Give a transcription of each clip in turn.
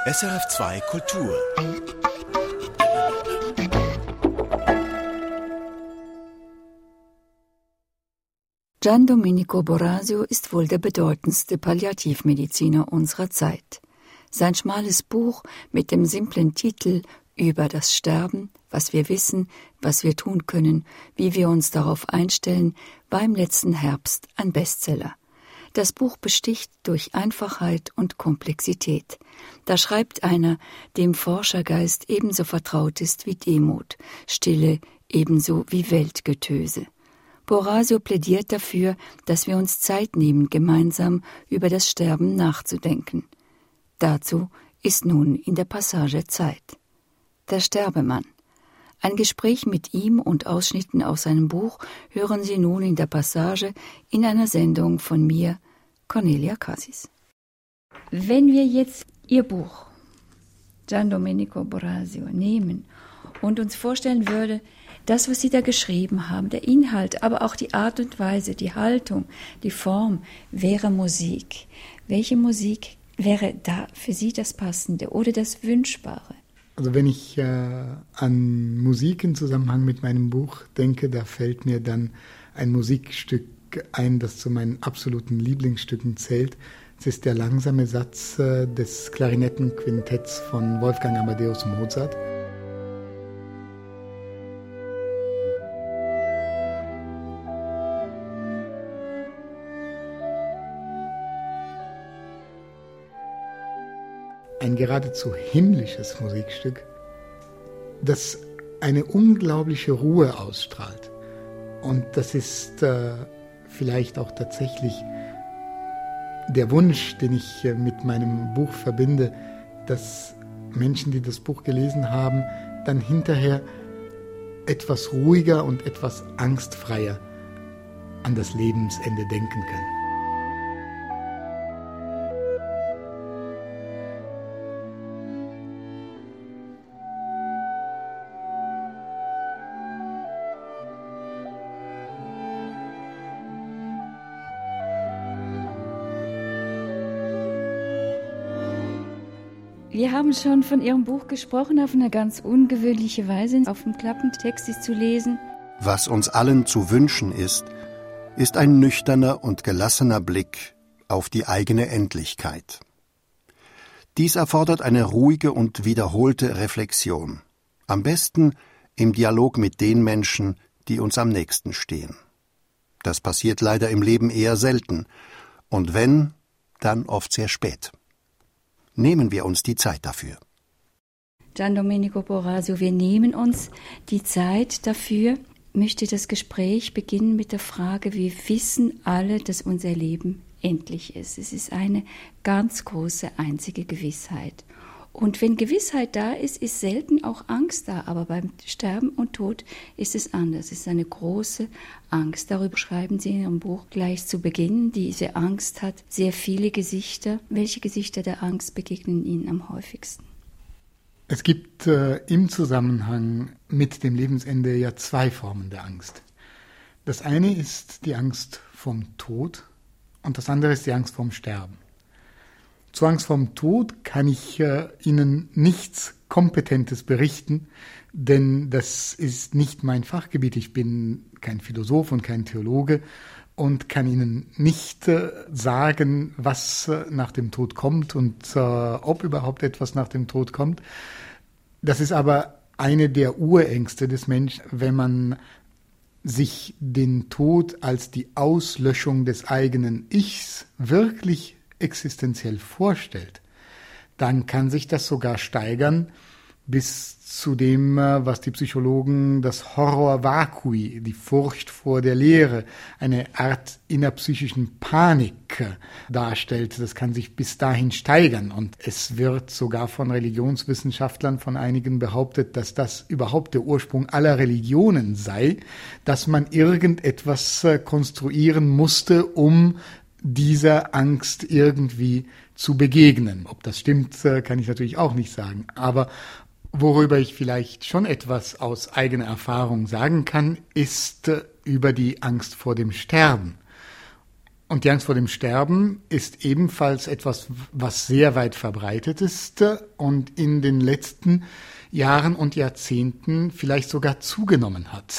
SRF2 Kultur. Gian Domenico Borasio ist wohl der bedeutendste Palliativmediziner unserer Zeit. Sein schmales Buch mit dem simplen Titel »Über das Sterben, was wir wissen, was wir tun können, wie wir uns darauf einstellen« war im letzten Herbst ein Bestseller. Das Buch besticht durch Einfachheit und Komplexität. Da schreibt einer, dem Forschergeist ebenso vertraut ist wie Demut, Stille ebenso wie Weltgetöse. Borasio plädiert dafür, dass wir uns Zeit nehmen, gemeinsam über das Sterben nachzudenken. Dazu ist nun in der Passage Zeit. Der Sterbemann. Ein Gespräch mit ihm und Ausschnitten aus seinem Buch hören Sie nun in der Passage in einer Sendung von mir, Cornelia Cassis. Wenn wir jetzt Ihr Buch, Gian Domenico Borasio, nehmen und uns vorstellen würde, das, was Sie da geschrieben haben, der Inhalt, aber auch die Art und Weise, die Haltung, die Form, wäre Musik. Welche Musik wäre da für Sie das Passende oder das Wünschbare? Also wenn ich an Musik im Zusammenhang mit meinem Buch denke, da fällt mir dann ein Musikstück ein, das zu meinen absoluten Lieblingsstücken zählt. Es ist der langsame Satz des Klarinettenquintetts von Wolfgang Amadeus Mozart. Ein geradezu himmlisches Musikstück, das eine unglaubliche Ruhe ausstrahlt. Und das ist vielleicht auch tatsächlich der Wunsch, den ich mit meinem Buch verbinde, dass Menschen, die das Buch gelesen haben, dann hinterher etwas ruhiger und etwas angstfreier an das Lebensende denken können. Wir haben schon von Ihrem Buch gesprochen, auf eine ganz ungewöhnliche Weise. Auf dem Klappentext ist zu lesen: Was uns allen zu wünschen ist ein nüchterner und gelassener Blick auf die eigene Endlichkeit. Dies erfordert eine ruhige und wiederholte Reflexion. Am besten im Dialog mit den Menschen, die uns am nächsten stehen. Das passiert leider im Leben eher selten. Und wenn, dann oft sehr spät. Nehmen wir uns die Zeit dafür. Gian Domenico Borasio, wir nehmen uns die Zeit dafür. Ich möchte das Gespräch beginnen mit der Frage: Wir wissen alle, dass unser Leben endlich ist. Es ist eine ganz große, einzige Gewissheit. Und wenn Gewissheit da ist, ist selten auch Angst da. Aber beim Sterben und Tod ist es anders. Es ist eine große Angst. Darüber schreiben Sie in Ihrem Buch gleich zu Beginn. Diese Angst hat sehr viele Gesichter. Welche Gesichter der Angst begegnen Ihnen am häufigsten? Es gibt im Zusammenhang mit dem Lebensende ja zwei Formen der Angst. Das eine ist die Angst vom Tod und das andere ist die Angst vom Sterben. Zur Angst vorm Tod kann ich Ihnen nichts Kompetentes berichten, denn das ist nicht mein Fachgebiet. Ich bin kein Philosoph und kein Theologe und kann Ihnen nicht sagen, was nach dem Tod kommt und ob überhaupt etwas nach dem Tod kommt. Das ist aber eine der Urängste des Menschen, wenn man sich den Tod als die Auslöschung des eigenen Ichs wirklich existenziell vorstellt, dann kann sich das sogar steigern bis zu dem, was die Psychologen das Horror vacui, die Furcht vor der Leere, eine Art innerpsychischen Panik darstellt. Das kann sich bis dahin steigern und es wird sogar von Religionswissenschaftlern, von einigen behauptet, dass das überhaupt der Ursprung aller Religionen sei, dass man irgendetwas konstruieren musste, um dieser Angst irgendwie zu begegnen. Ob das stimmt, kann ich natürlich auch nicht sagen. Aber worüber ich vielleicht schon etwas aus eigener Erfahrung sagen kann, ist über die Angst vor dem Sterben. Und die Angst vor dem Sterben ist ebenfalls etwas, was sehr weit verbreitet ist und in den letzten Jahren und Jahrzehnten vielleicht sogar zugenommen hat,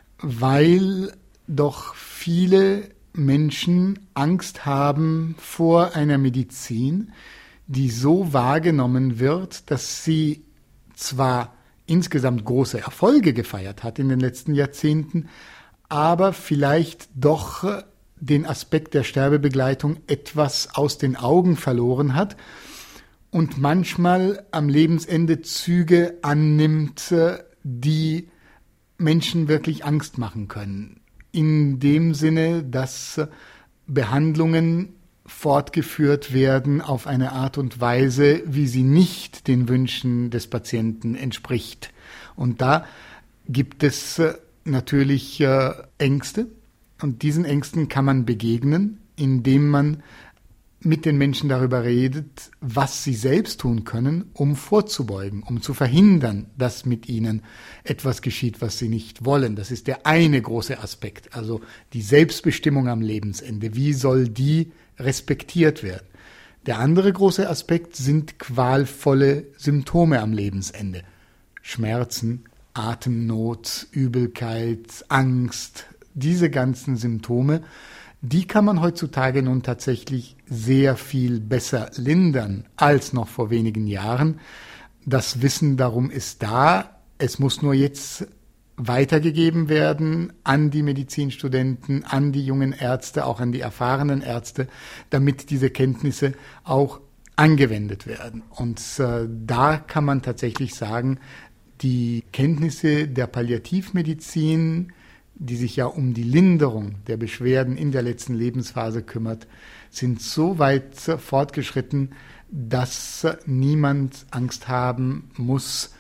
weil doch viele Menschen Angst haben vor einer Medizin, die so wahrgenommen wird, dass sie zwar insgesamt große Erfolge gefeiert hat in den letzten Jahrzehnten, aber vielleicht doch den Aspekt der Sterbebegleitung etwas aus den Augen verloren hat und manchmal am Lebensende Züge annimmt, die Menschen wirklich Angst machen können. In dem Sinne, dass Behandlungen fortgeführt werden auf eine Art und Weise, wie sie nicht den Wünschen des Patienten entspricht. Und da gibt es natürlich Ängste. Und diesen Ängsten kann man begegnen, indem man mit den Menschen darüber redet, was sie selbst tun können, um vorzubeugen, um zu verhindern, dass mit ihnen etwas geschieht, was sie nicht wollen. Das ist der eine große Aspekt, also die Selbstbestimmung am Lebensende. Wie soll die respektiert werden? Der andere große Aspekt sind qualvolle Symptome am Lebensende. Schmerzen, Atemnot, Übelkeit, Angst, diese ganzen Symptome, die kann man heutzutage nun tatsächlich sehr viel besser lindern als noch vor wenigen Jahren. Das Wissen darum ist da. Es muss nur jetzt weitergegeben werden an die Medizinstudenten, an die jungen Ärzte, auch an die erfahrenen Ärzte, damit diese Kenntnisse auch angewendet werden. Und da kann man tatsächlich sagen, die Kenntnisse der Palliativmedizin, die sich ja um die Linderung der Beschwerden in der letzten Lebensphase kümmert, sind so weit fortgeschritten, dass niemand Angst haben muss,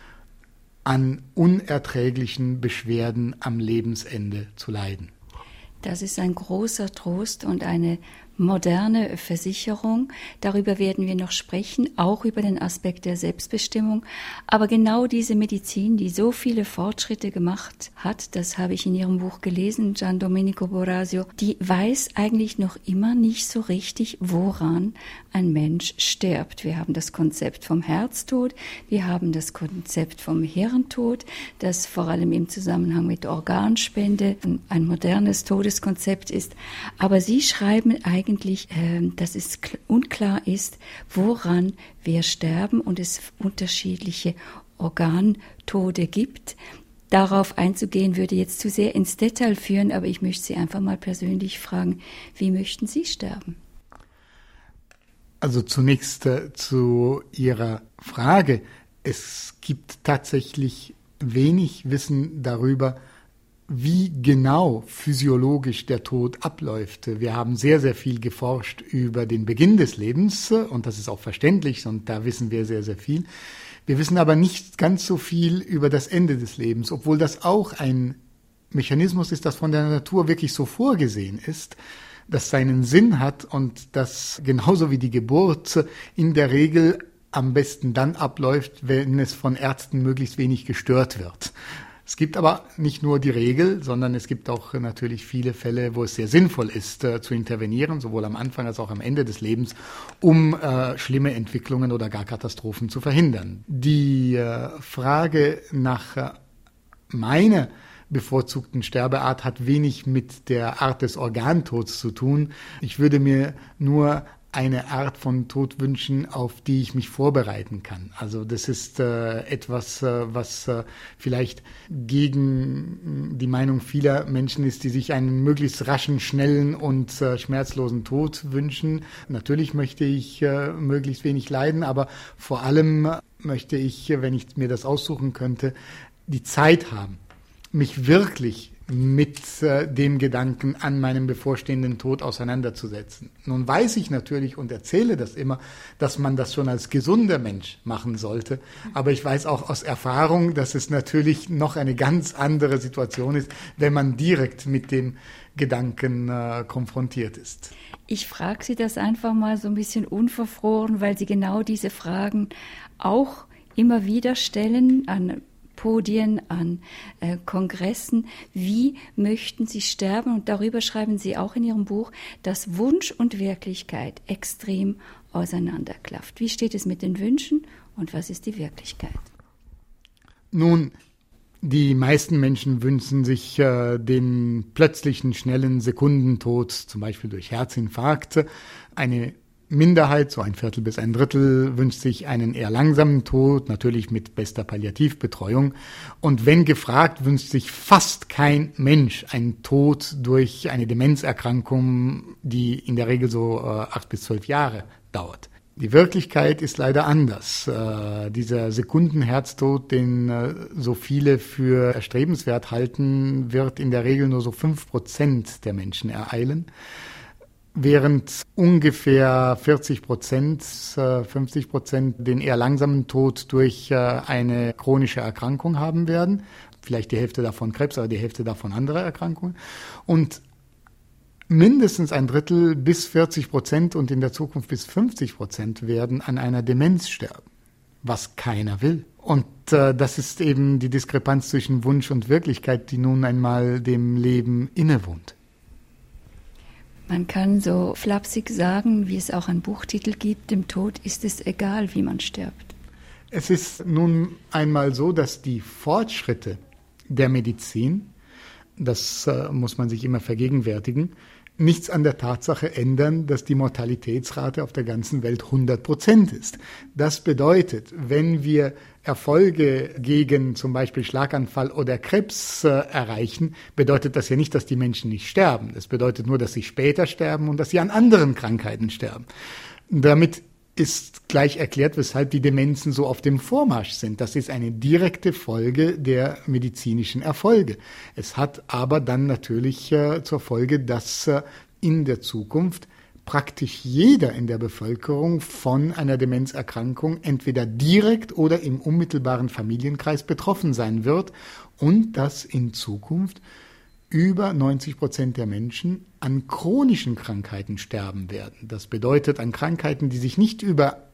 an unerträglichen Beschwerden am Lebensende zu leiden. Das ist ein großer Trost und eine moderne Versicherung. Darüber werden wir noch sprechen, auch über den Aspekt der Selbstbestimmung. Aber genau diese Medizin, die so viele Fortschritte gemacht hat, das habe ich in Ihrem Buch gelesen, Gian Domenico Borasio, die weiß eigentlich noch immer nicht so richtig, woran ein Mensch stirbt. Wir haben das Konzept vom Herztod, wir haben das Konzept vom Hirntod, das vor allem im Zusammenhang mit Organspende ein modernes Todeskonzept ist. Aber Sie schreiben eigentlich, dass es unklar ist, woran wir sterben und es unterschiedliche Organtode gibt. Darauf einzugehen, würde jetzt zu sehr ins Detail führen, aber ich möchte Sie einfach mal persönlich fragen, wie möchten Sie sterben? Also zunächst zu Ihrer Frage. Es gibt tatsächlich wenig Wissen darüber, wie genau physiologisch der Tod abläuft. Wir haben sehr, sehr viel geforscht über den Beginn des Lebens und das ist auch verständlich und da wissen wir sehr, sehr viel. Wir wissen aber nicht ganz so viel über das Ende des Lebens, obwohl das auch ein Mechanismus ist, das von der Natur wirklich so vorgesehen ist, das seinen Sinn hat und das genauso wie die Geburt in der Regel am besten dann abläuft, wenn es von Ärzten möglichst wenig gestört wird. Es gibt aber nicht nur die Regel, sondern es gibt auch natürlich viele Fälle, wo es sehr sinnvoll ist, zu intervenieren, sowohl am Anfang als auch am Ende des Lebens, um schlimme Entwicklungen oder gar Katastrophen zu verhindern. Die Frage nach meiner bevorzugten Sterbeart hat wenig mit der Art des Organtods zu tun. Ich würde mir nur eine Art von Tod wünschen, auf die ich mich vorbereiten kann. Also das ist etwas, was vielleicht gegen die Meinung vieler Menschen ist, die sich einen möglichst raschen, schnellen und schmerzlosen Tod wünschen. Natürlich möchte ich möglichst wenig leiden, aber vor allem möchte ich, wenn ich mir das aussuchen könnte, die Zeit haben, mich wirklich mit dem Gedanken an meinem bevorstehenden Tod auseinanderzusetzen. Nun weiß ich natürlich und erzähle das immer, dass man das schon als gesunder Mensch machen sollte. Aber ich weiß auch aus Erfahrung, dass es natürlich noch eine ganz andere Situation ist, wenn man direkt mit dem Gedanken konfrontiert ist. Ich frage Sie das einfach mal so ein bisschen unverfroren, weil Sie genau diese Fragen auch immer wieder stellen an Podien, an Kongressen. Wie möchten Sie sterben? Und darüber schreiben Sie auch in Ihrem Buch, dass Wunsch und Wirklichkeit extrem auseinanderklafft. Wie steht es mit den Wünschen und was ist die Wirklichkeit? Nun, die meisten Menschen wünschen sich den plötzlichen, schnellen Sekundentod, zum Beispiel durch Herzinfarkte. Eine Minderheit, so 1/4 bis 1/3, wünscht sich einen eher langsamen Tod, natürlich mit bester Palliativbetreuung. Und wenn gefragt, wünscht sich fast kein Mensch einen Tod durch eine Demenzerkrankung, die in der Regel so 8 bis 12 Jahre dauert. Die Wirklichkeit ist leider anders. Dieser Sekundenherztod, den so viele für erstrebenswert halten, wird in der Regel nur so 5% der Menschen ereilen, während ungefähr 50% den eher langsamen Tod durch eine chronische Erkrankung haben werden. Vielleicht die Hälfte davon Krebs, aber die Hälfte davon andere Erkrankungen. Und mindestens 1/3 bis 40% und in der Zukunft bis 50% werden an einer Demenz sterben, was keiner will. Und das ist eben die Diskrepanz zwischen Wunsch und Wirklichkeit, die nun einmal dem Leben innewohnt. Man kann so flapsig sagen, wie es auch einen Buchtitel gibt, dem Tod ist es egal, wie man stirbt. Es ist nun einmal so, dass die Fortschritte der Medizin, das muss man sich immer vergegenwärtigen, nichts an der Tatsache ändern, dass die Mortalitätsrate auf der ganzen Welt 100% ist. Das bedeutet, wenn wir Erfolge gegen zum Beispiel Schlaganfall oder Krebs erreichen, bedeutet das ja nicht, dass die Menschen nicht sterben. Das bedeutet nur, dass sie später sterben und dass sie an anderen Krankheiten sterben. Damit ist gleich erklärt, weshalb die Demenzen so auf dem Vormarsch sind. Das ist eine direkte Folge der medizinischen Erfolge. Es hat aber dann natürlich zur Folge, dass in der Zukunft praktisch jeder in der Bevölkerung von einer Demenzerkrankung entweder direkt oder im unmittelbaren Familienkreis betroffen sein wird und dass in Zukunft über 90% der Menschen an chronischen Krankheiten sterben werden. Das bedeutet an Krankheiten, die sich nicht über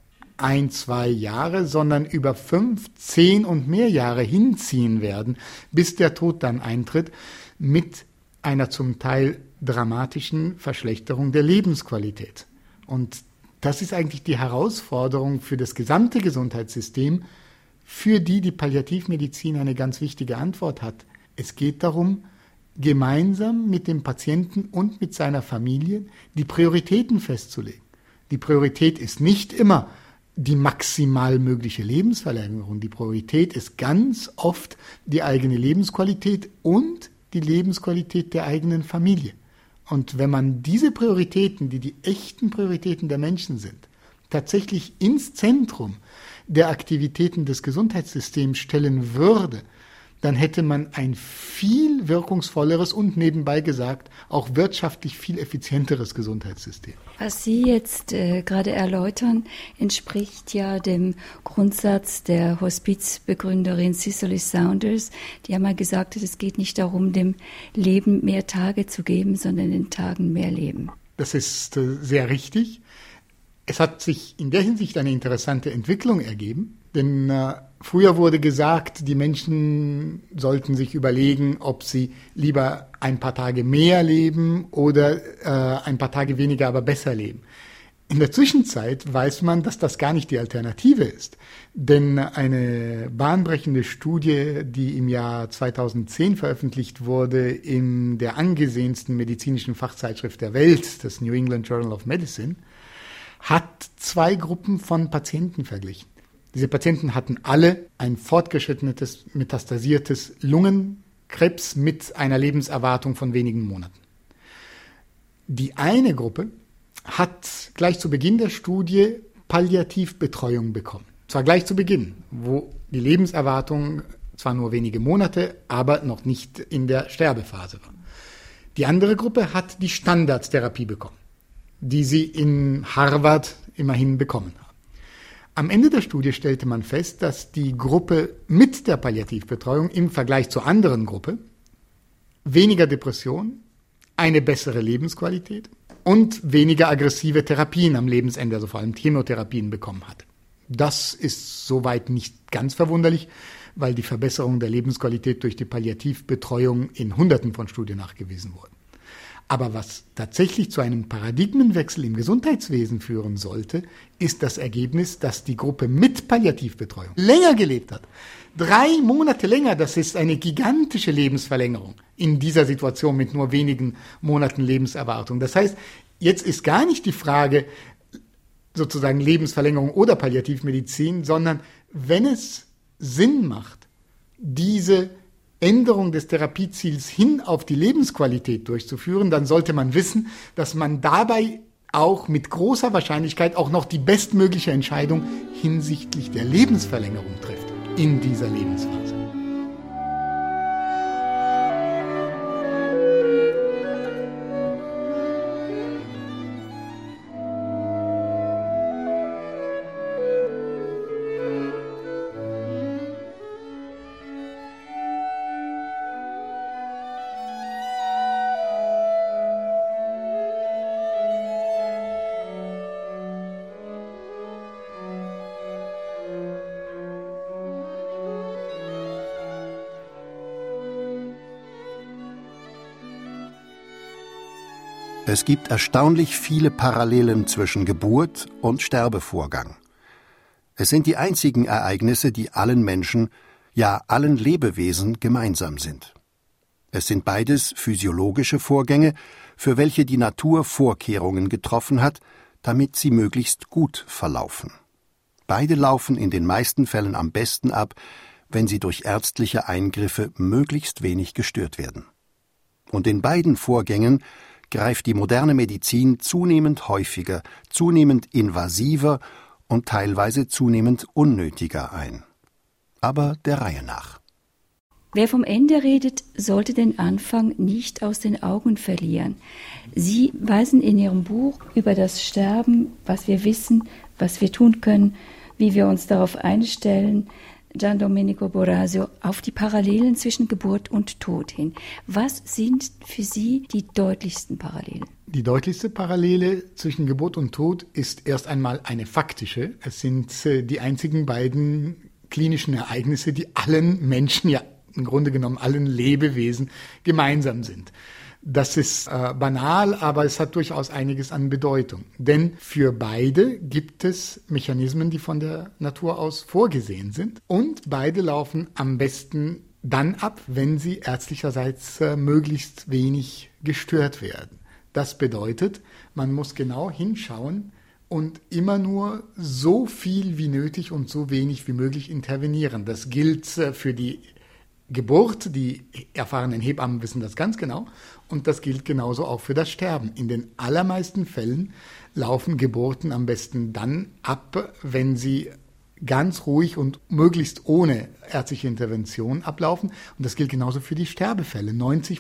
1-2 Jahre, sondern über 5, 10 und mehr Jahre hinziehen werden, bis der Tod dann eintritt, mit einer zum Teil dramatischen Verschlechterung der Lebensqualität. Und das ist eigentlich die Herausforderung für das gesamte Gesundheitssystem, für die die Palliativmedizin eine ganz wichtige Antwort hat. Es geht darum, gemeinsam mit dem Patienten und mit seiner Familie die Prioritäten festzulegen. Die Priorität ist nicht immer die maximal mögliche Lebensverlängerung. Die Priorität ist ganz oft die eigene Lebensqualität und die Lebensqualität der eigenen Familie. Und wenn man diese Prioritäten, die die echten Prioritäten der Menschen sind, tatsächlich ins Zentrum der Aktivitäten des Gesundheitssystems stellen würde, dann hätte man ein viel wirkungsvolleres und nebenbei gesagt auch wirtschaftlich viel effizienteres Gesundheitssystem. Was Sie jetzt gerade erläutern, entspricht ja dem Grundsatz der Hospizbegründerin Cicely Saunders, die einmal gesagt hat, es geht nicht darum, dem Leben mehr Tage zu geben, sondern den Tagen mehr Leben. Das ist sehr richtig. Es hat sich in der Hinsicht eine interessante Entwicklung ergeben, denn früher wurde gesagt, die Menschen sollten sich überlegen, ob sie lieber ein paar Tage mehr leben oder ein paar Tage weniger, aber besser leben. In der Zwischenzeit weiß man, dass das gar nicht die Alternative ist. Denn eine bahnbrechende Studie, die im Jahr 2010 veröffentlicht wurde in der angesehensten medizinischen Fachzeitschrift der Welt, das New England Journal of Medicine, hat 2 Gruppen von Patienten verglichen. Diese Patienten hatten alle ein fortgeschrittenes, metastasiertes Lungenkrebs mit einer Lebenserwartung von wenigen Monaten. Die eine Gruppe hat gleich zu Beginn der Studie Palliativbetreuung bekommen. Zwar gleich zu Beginn, wo die Lebenserwartung zwar nur wenige Monate, aber noch nicht in der Sterbephase war. Die andere Gruppe hat die Standardtherapie bekommen, die sie in Harvard immerhin bekommen haben. Am Ende der Studie stellte man fest, dass die Gruppe mit der Palliativbetreuung im Vergleich zur anderen Gruppe weniger Depression, eine bessere Lebensqualität und weniger aggressive Therapien am Lebensende, also vor allem Chemotherapien, bekommen hat. Das ist soweit nicht ganz verwunderlich, weil die Verbesserung der Lebensqualität durch die Palliativbetreuung in Hunderten von Studien nachgewiesen wurde. Aber was tatsächlich zu einem Paradigmenwechsel im Gesundheitswesen führen sollte, ist das Ergebnis, dass die Gruppe mit Palliativbetreuung länger gelebt hat. 3 Monate länger, das ist eine gigantische Lebensverlängerung in dieser Situation mit nur wenigen Monaten Lebenserwartung. Das heißt, jetzt ist gar nicht die Frage sozusagen Lebensverlängerung oder Palliativmedizin, sondern wenn es Sinn macht, diese Änderung des Therapieziels hin auf die Lebensqualität durchzuführen, dann sollte man wissen, dass man dabei auch mit großer Wahrscheinlichkeit auch noch die bestmögliche Entscheidung hinsichtlich der Lebensverlängerung trifft in dieser Lebensphase. Es gibt erstaunlich viele Parallelen zwischen Geburt und Sterbevorgang. Es sind die einzigen Ereignisse, die allen Menschen, ja allen Lebewesen gemeinsam sind. Es sind beides physiologische Vorgänge, für welche die Natur Vorkehrungen getroffen hat, damit sie möglichst gut verlaufen. Beide laufen in den meisten Fällen am besten ab, wenn sie durch ärztliche Eingriffe möglichst wenig gestört werden. Und in beiden Vorgängen greift die moderne Medizin zunehmend häufiger, zunehmend invasiver und teilweise zunehmend unnötiger ein. Aber der Reihe nach. Wer vom Ende redet, sollte den Anfang nicht aus den Augen verlieren. Sie weisen in Ihrem Buch über das Sterben, was wir wissen, was wir tun können, wie wir uns darauf einstellen, Gian Domenico Borasio, auf die Parallelen zwischen Geburt und Tod hin. Was sind für Sie die deutlichsten Parallelen? Die deutlichste Parallele zwischen Geburt und Tod ist erst einmal eine faktische. Es sind die einzigen beiden klinischen Ereignisse, die allen Menschen, ja im Grunde genommen allen Lebewesen gemeinsam sind. Das ist banal, aber es hat durchaus einiges an Bedeutung. Denn für beide gibt es Mechanismen, die von der Natur aus vorgesehen sind. Und beide laufen am besten dann ab, wenn sie ärztlicherseits möglichst wenig gestört werden. Das bedeutet, man muss genau hinschauen und immer nur so viel wie nötig und so wenig wie möglich intervenieren. Das gilt für die Geburt, die erfahrenen Hebammen wissen das ganz genau, und das gilt genauso auch für das Sterben. In den allermeisten Fällen laufen Geburten am besten dann ab, wenn sie ganz ruhig und möglichst ohne ärztliche Intervention ablaufen. Und das gilt genauso für die Sterbefälle.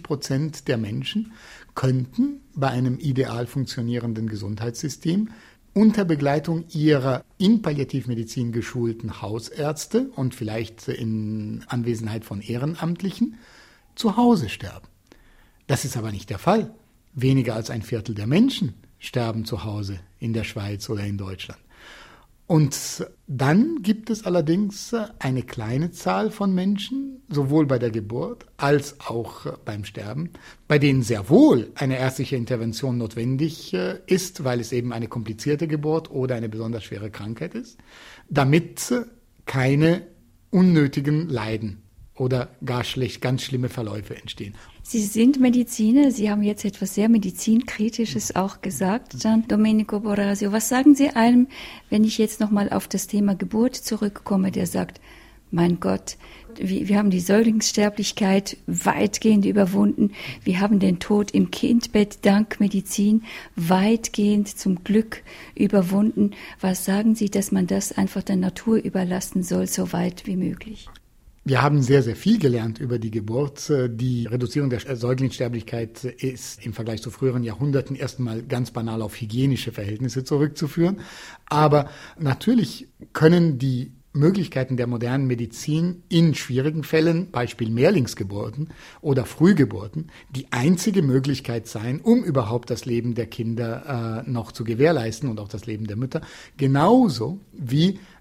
90% der Menschen könnten bei einem ideal funktionierenden Gesundheitssystem unter Begleitung ihrer in Palliativmedizin geschulten Hausärzte und vielleicht in Anwesenheit von Ehrenamtlichen zu Hause sterben. Das ist aber nicht der Fall. Weniger als 1/4 der Menschen sterben zu Hause in der Schweiz oder in Deutschland. Und dann gibt es allerdings eine kleine Zahl von Menschen, sowohl bei der Geburt als auch beim Sterben, bei denen sehr wohl eine ärztliche Intervention notwendig ist, weil es eben eine komplizierte Geburt oder eine besonders schwere Krankheit ist, damit keine unnötigen Leiden oder gar ganz schlimme Verläufe entstehen. Sie sind Mediziner, Sie haben jetzt etwas sehr Medizinkritisches auch gesagt, Gian Domenico Borasio. Was sagen Sie einem, wenn ich jetzt nochmal auf das Thema Geburt zurückkomme, der sagt, mein Gott, wir haben die Säuglingssterblichkeit weitgehend überwunden, wir haben den Tod im Kindbett dank Medizin weitgehend zum Glück überwunden. Was sagen Sie, dass man das einfach der Natur überlassen soll, so weit wie möglich? Wir haben sehr, sehr viel gelernt über die Geburt. Die Reduzierung der Säuglingssterblichkeit ist im Vergleich zu früheren Jahrhunderten erstmal ganz banal auf hygienische Verhältnisse zurückzuführen. Aber natürlich können die Möglichkeiten der modernen Medizin in schwierigen Fällen, Beispiel Mehrlingsgeburten oder Frühgeburten, die einzige Möglichkeit sein, um überhaupt das Leben der Kinder noch zu gewährleisten und auch das Leben der Mütter, genauso wie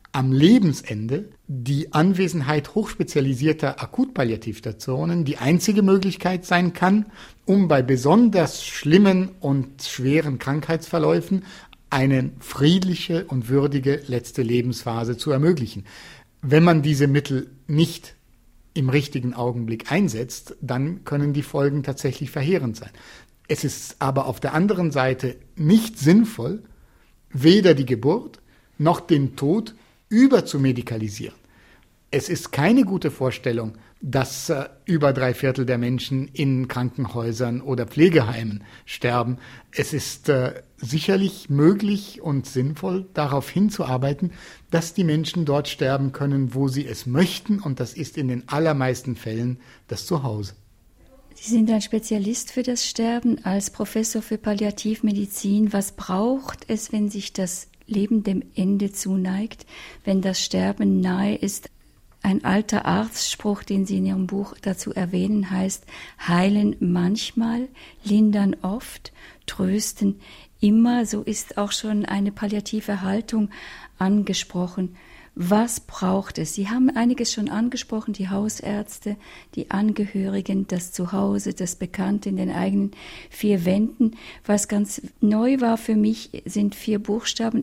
am Lebensende die Anwesenheit hochspezialisierter Akutpalliativstationen die einzige Möglichkeit sein kann, um bei besonders schlimmen und schweren Krankheitsverläufen eine friedliche und würdige letzte Lebensphase zu ermöglichen. Wenn man diese Mittel nicht im richtigen Augenblick einsetzt, dann können die Folgen tatsächlich verheerend sein. Es ist aber auf der anderen Seite nicht sinnvoll, weder die Geburt noch den Tod überzumedikalisieren. Es ist keine gute Vorstellung, dass über 3/4 der Menschen in Krankenhäusern oder Pflegeheimen sterben. Es ist sicherlich möglich und sinnvoll, darauf hinzuarbeiten, dass die Menschen dort sterben können, wo sie es möchten, und das ist in den allermeisten Fällen das Zuhause. Sie sind ein Spezialist für das Sterben als Professor für Palliativmedizin. Was braucht es, wenn sich das Leben dem Ende zuneigt, wenn das Sterben nahe ist? Ein alter Arztspruch, den Sie in Ihrem Buch dazu erwähnen, heißt: heilen manchmal, lindern oft, trösten immer. So ist auch schon eine palliative Haltung angesprochen. Was braucht es? Sie haben einiges schon angesprochen, die Hausärzte, die Angehörigen, das Zuhause, das Bekannte in den eigenen 4 Wänden. Was ganz neu war für mich, sind 4 Buchstaben,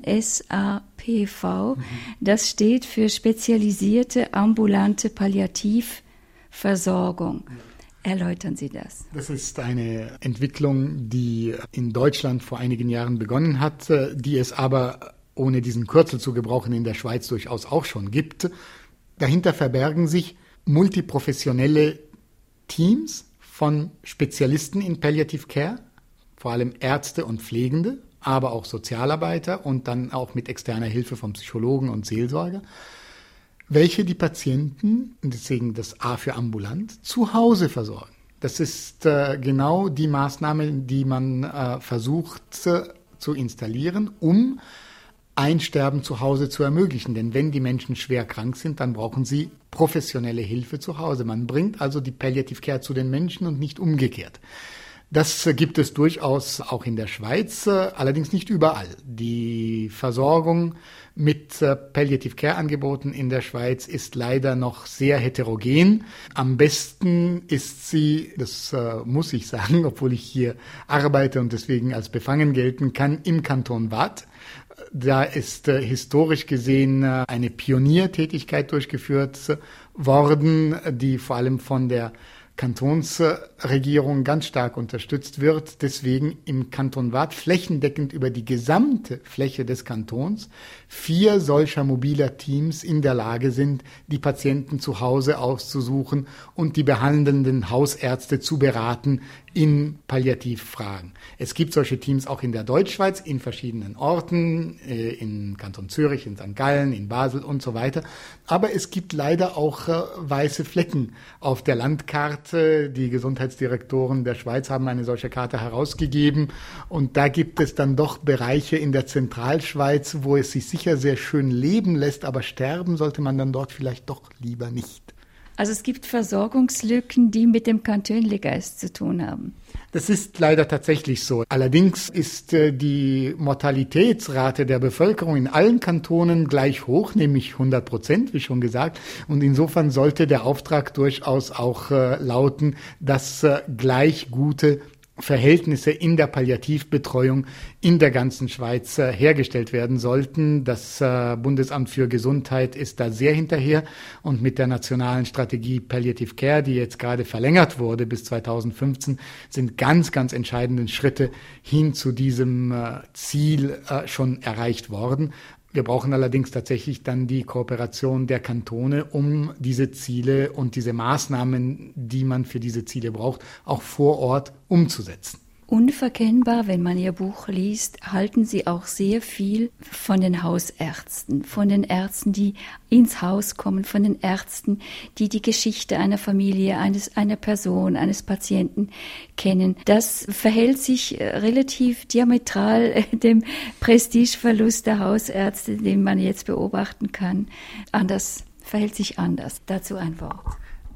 SAPV. Das steht für spezialisierte ambulante Palliativversorgung. Erläutern Sie das. Das ist eine Entwicklung, die in Deutschland vor einigen Jahren begonnen hat, die es aber, ohne diesen Kürzel zu gebrauchen, in der Schweiz durchaus auch schon gibt. Dahinter verbergen sich multiprofessionelle Teams von Spezialisten in Palliative Care, vor allem Ärzte und Pflegende, aber auch Sozialarbeiter und dann auch mit externer Hilfe von Psychologen und Seelsorger, welche die Patienten, deswegen das A für ambulant, zu Hause versorgen. Das ist genau die Maßnahme, die man versucht zu installieren, um Einsterben zu Hause zu ermöglichen. Denn wenn die Menschen schwer krank sind, dann brauchen sie professionelle Hilfe zu Hause. Man bringt also die Palliative Care zu den Menschen und nicht umgekehrt. Das gibt es durchaus auch in der Schweiz, allerdings nicht überall. Die Versorgung mit Palliative Care Angeboten in der Schweiz ist leider noch sehr heterogen. Am besten ist sie, das muss ich sagen, obwohl ich hier arbeite und deswegen als befangen gelten kann, im Kanton Waadt. Da ist historisch gesehen eine Pioniertätigkeit durchgeführt worden, die vor allem von der Kantonsregierung ganz stark unterstützt wird. Deswegen im Kanton Waadt flächendeckend über die gesamte Fläche des Kantons 4 solcher mobiler Teams in der Lage sind, die Patienten zu Hause auszusuchen und die behandelnden Hausärzte zu beraten in Palliativfragen. Es gibt solche Teams auch in der Deutschschweiz, in verschiedenen Orten, in Kanton Zürich, in St. Gallen, in Basel und so weiter. Aber es gibt leider auch weiße Flecken auf der Landkarte. Die Gesundheitsdirektoren der Schweiz haben eine solche Karte herausgegeben. Und da gibt es dann doch Bereiche in der Zentralschweiz, wo es sich sicher sehr schön leben lässt, aber sterben sollte man dann dort vielleicht doch lieber nicht. Also es gibt Versorgungslücken, die mit dem Kantönlegeist zu tun haben. Das ist leider tatsächlich so. Allerdings ist die Mortalitätsrate der Bevölkerung in allen Kantonen gleich hoch, nämlich 100%, wie schon gesagt. Und insofern sollte der Auftrag durchaus auch lauten, dass gleich gute Verhältnisse in der Palliativbetreuung in der ganzen Schweiz hergestellt werden sollten. Das Bundesamt für Gesundheit ist da sehr hinterher und mit der nationalen Strategie Palliative Care, die jetzt gerade verlängert wurde bis 2015, sind ganz, ganz entscheidende Schritte hin zu diesem Ziel schon erreicht worden. Wir brauchen allerdings tatsächlich dann die Kooperation der Kantone, um diese Ziele und diese Maßnahmen, die man für diese Ziele braucht, auch vor Ort umzusetzen. Unverkennbar, wenn man Ihr Buch liest, halten Sie auch sehr viel von den Hausärzten, von den Ärzten, die ins Haus kommen, von den Ärzten, die die Geschichte einer Familie, einer Person, eines Patienten kennen. Das verhält sich relativ diametral dem Prestigeverlust der Hausärzte, den man jetzt beobachten kann. Verhält sich anders. Dazu ein Wort.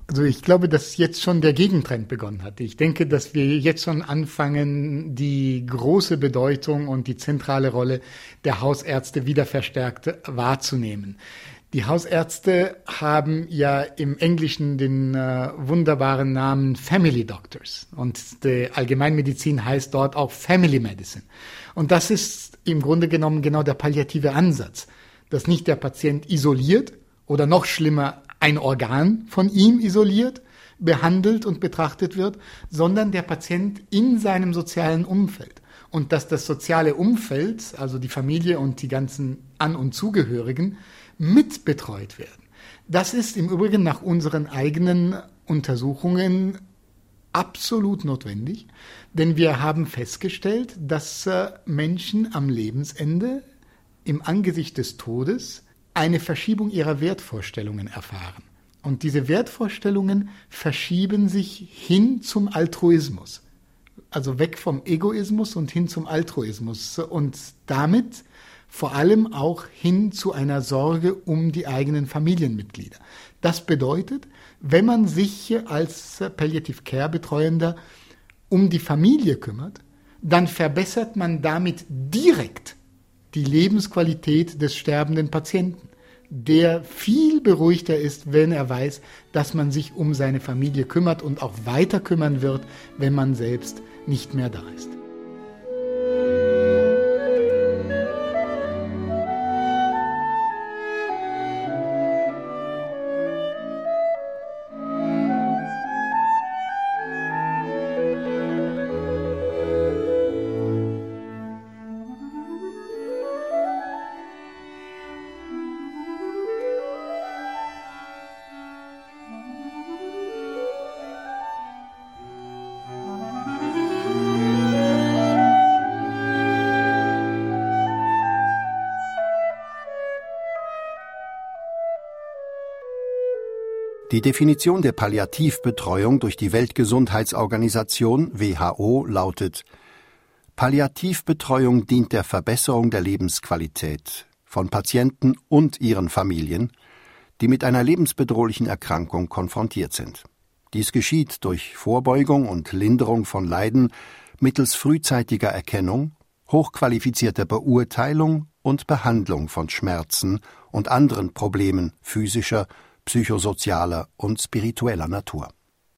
Also ich glaube, dass jetzt schon der Gegentrend begonnen hat. Ich denke, dass wir jetzt schon anfangen, die große Bedeutung und die zentrale Rolle der Hausärzte wieder verstärkt wahrzunehmen. Die Hausärzte haben ja im Englischen den wunderbaren Namen Family Doctors und die Allgemeinmedizin heißt dort auch Family Medicine. Und das ist im Grunde genommen genau der palliative Ansatz, dass nicht der Patient isoliert oder noch schlimmer ein Organ von ihm isoliert, behandelt und betrachtet wird, sondern der Patient in seinem sozialen Umfeld. Und dass das soziale Umfeld, also die Familie und die ganzen An- und Zugehörigen, mitbetreut werden. Das ist im Übrigen nach unseren eigenen Untersuchungen absolut notwendig, denn wir haben festgestellt, dass Menschen am Lebensende im Angesicht des Todes eine Verschiebung ihrer Wertvorstellungen erfahren. Und diese Wertvorstellungen verschieben sich hin zum Altruismus. Also weg vom Egoismus und hin zum Altruismus. Und damit vor allem auch hin zu einer Sorge um die eigenen Familienmitglieder. Das bedeutet, wenn man sich als Palliative Care Betreuender um die Familie kümmert, dann verbessert man damit direkt die Lebensqualität des sterbenden Patienten, der viel beruhigter ist, wenn er weiß, dass man sich um seine Familie kümmert und auch weiter kümmern wird, wenn man selbst nicht mehr da ist. Die Definition der Palliativbetreuung durch die Weltgesundheitsorganisation WHO lautet: Palliativbetreuung dient der Verbesserung der Lebensqualität von Patienten und ihren Familien, die mit einer lebensbedrohlichen Erkrankung konfrontiert sind. Dies geschieht durch Vorbeugung und Linderung von Leiden mittels frühzeitiger Erkennung, hochqualifizierter Beurteilung und Behandlung von Schmerzen und anderen Problemen physischer, psychosozialer und spiritueller Natur.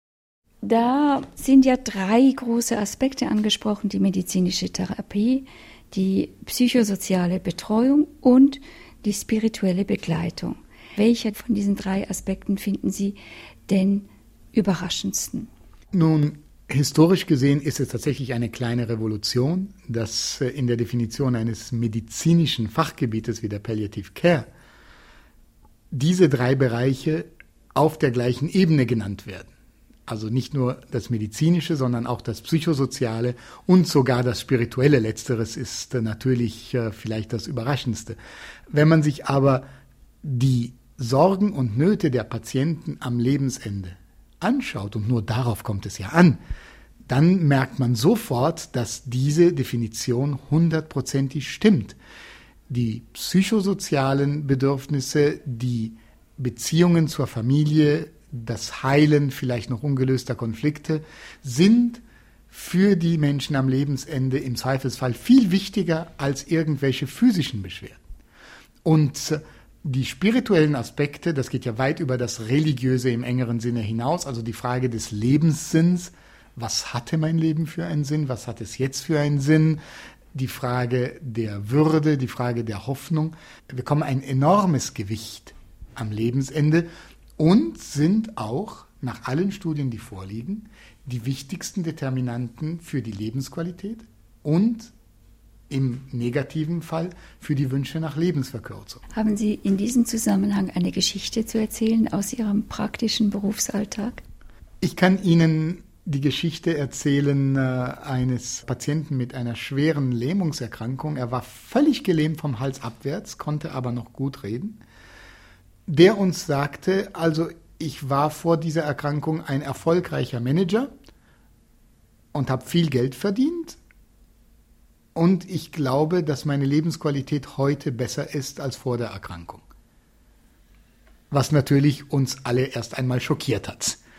Da sind ja 3 große Aspekte angesprochen: die medizinische Therapie, die psychosoziale Betreuung und die spirituelle Begleitung. Welcher von diesen 3 Aspekten finden Sie den überraschendsten? Nun, historisch gesehen ist es tatsächlich eine kleine Revolution, dass in der Definition eines medizinischen Fachgebietes wie der Palliative Care diese 3 Bereiche auf der gleichen Ebene genannt werden. Also nicht nur das Medizinische, sondern auch das Psychosoziale und sogar das Spirituelle. Letzteres ist natürlich vielleicht das Überraschendste. Wenn man sich aber die Sorgen und Nöte der Patienten am Lebensende anschaut, und nur darauf kommt es ja an, dann merkt man sofort, dass diese Definition 100%ig stimmt. Die psychosozialen Bedürfnisse, die Beziehungen zur Familie, das Heilen vielleicht noch ungelöster Konflikte sind für die Menschen am Lebensende im Zweifelsfall viel wichtiger als irgendwelche physischen Beschwerden. Und die spirituellen Aspekte, das geht ja weit über das Religiöse im engeren Sinne hinaus, also die Frage des Lebenssinns, was hatte mein Leben für einen Sinn, was hat es jetzt für einen Sinn, die Frage der Würde, die Frage der Hoffnung, bekommen ein enormes Gewicht am Lebensende und sind auch, nach allen Studien, die vorliegen, die wichtigsten Determinanten für die Lebensqualität und im negativen Fall für die Wünsche nach Lebensverkürzung. Haben Sie in diesem Zusammenhang eine Geschichte zu erzählen aus Ihrem praktischen Berufsalltag? Ich kann Ihnen die Geschichte erzählen eines Patienten mit einer schweren Lähmungserkrankung. Er war völlig gelähmt vom Hals abwärts, konnte aber noch gut reden. Der uns sagte, also ich war vor dieser Erkrankung ein erfolgreicher Manager und habe viel Geld verdient. Und ich glaube, dass meine Lebensqualität heute besser ist als vor der Erkrankung. Was natürlich uns alle erst einmal schockiert hat.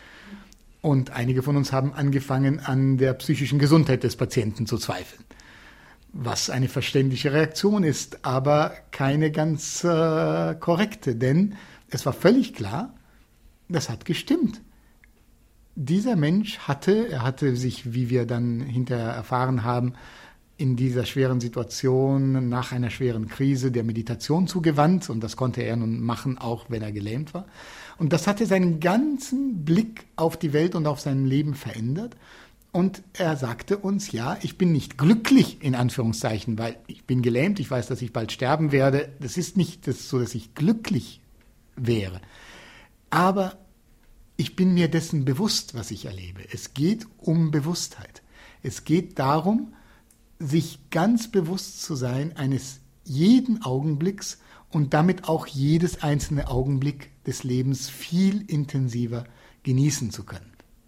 Und einige von uns haben angefangen, an der psychischen Gesundheit des Patienten zu zweifeln. Was eine verständliche Reaktion ist, aber keine ganz korrekte, denn es war völlig klar, das hat gestimmt. Dieser Mensch hatte sich, wie wir dann hinterher erfahren haben, in dieser schweren Situation nach einer schweren Krise der Meditation zugewandt, und das konnte er nun machen, auch wenn er gelähmt war. Und das hatte seinen ganzen Blick auf die Welt und auf sein Leben verändert. Und er sagte uns, ja, ich bin nicht glücklich, in Anführungszeichen, weil ich bin gelähmt, ich weiß, dass ich bald sterben werde. Das ist nicht so, dass ich glücklich wäre. Aber ich bin mir dessen bewusst, was ich erlebe. Es geht um Bewusstheit. Es geht darum, sich ganz bewusst zu sein eines jeden Augenblicks und damit auch jedes einzelne Augenblick des Lebens viel intensiver genießen zu können.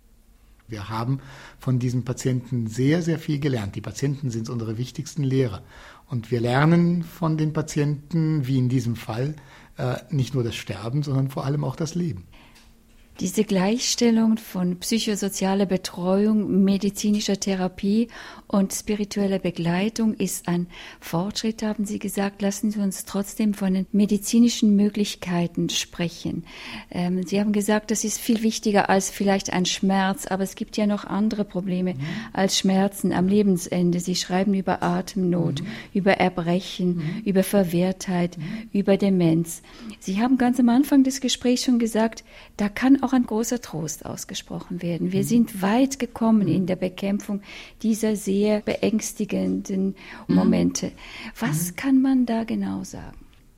Wir haben von diesen Patienten sehr, sehr viel gelernt. Die Patienten sind unsere wichtigsten Lehrer. Und wir lernen von den Patienten, wie in diesem Fall, nicht nur das Sterben, sondern vor allem auch das Leben. Diese Gleichstellung von psychosozialer Betreuung, medizinischer Therapie und spiritueller Begleitung ist ein Fortschritt, haben Sie gesagt. Lassen Sie uns trotzdem von den medizinischen Möglichkeiten sprechen. Sie haben gesagt, das ist viel wichtiger als vielleicht ein Schmerz, aber es gibt ja noch andere Probleme als Schmerzen am Lebensende. Sie schreiben über Atemnot, über Erbrechen, über Verwirrtheit, über Demenz. Sie haben ganz am Anfang des Gesprächs schon gesagt, da kann auch ein großer Trost ausgesprochen werden. Wir sind weit gekommen in der Bekämpfung dieser sehr beängstigenden Momente. Was kann man da genau sagen?